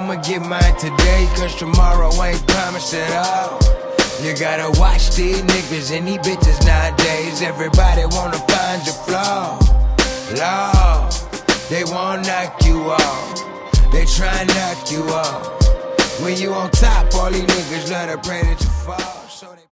I'ma get mine today, cause tomorrow ain't promised at all. You gotta watch these niggas and these bitches nowadays. Everybody wanna find your flaw. Lord, they wanna knock you off. They try and knock you off. When you on top, all these niggas love to pray that you fall.